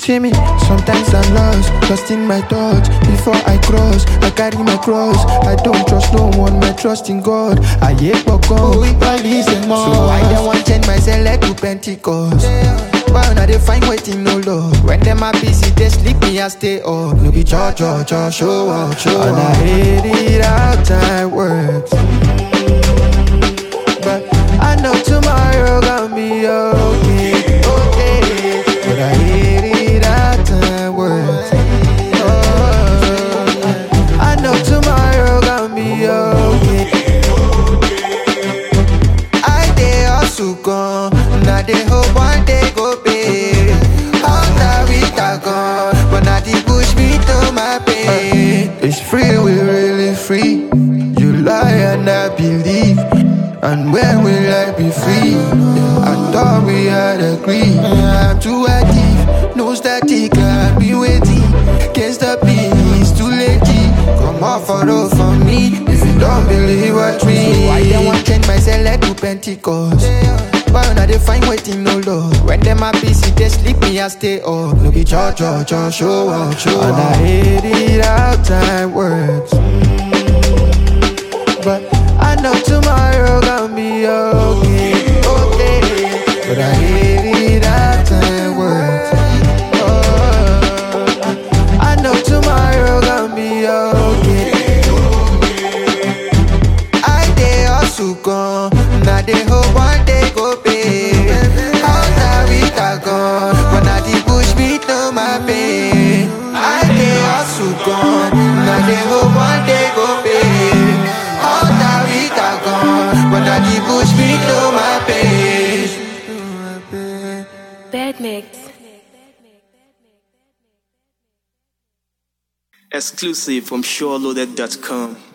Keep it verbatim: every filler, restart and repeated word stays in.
See me, sometimes I'm lost, lost in my thoughts. Before I cross, I carry my cross. I don't trust no one, my trust in God. I hate but God, we police them all. So I don't want change myself like to Pentecost. But now they find waiting no love. When them are busy, they sleep me, I stay up. No be cho cho cho, show up, show up. And I hate it how time works. But I know tomorrow gonna be okay, okay. But I hate it how time works. Oh, I know tomorrow gonna be okay. I dey hustle gone, now they hope one day go pay. All that we got gone, but now they push me to my pain. It's free, we really free. You lie and I believe. And when will I be free? I thought we had agreed. I'm too active, no static, I've been waiting. Can't stop it, it's too late. Come off photo for me, if you don't believe what we. So I don't want change myself like to Pentecost. But now they find waiting no love. When them are busy, they sleep me, I stay up. No be cho cho cho, show up, show up. And I hate it how time works. But I know tomorrow gonna be okay, okay. But I hate it how time works. Oh, I know tomorrow gonna be okay. I dey hustle gone, now they hope one day go pay. All that we got gone, but now they push me to my pain. I dey hustle gone, now they hope one day go pay. All that we got gone, but now they push me to my pain. Bad mix. Exclusive from SureLoaded dot com.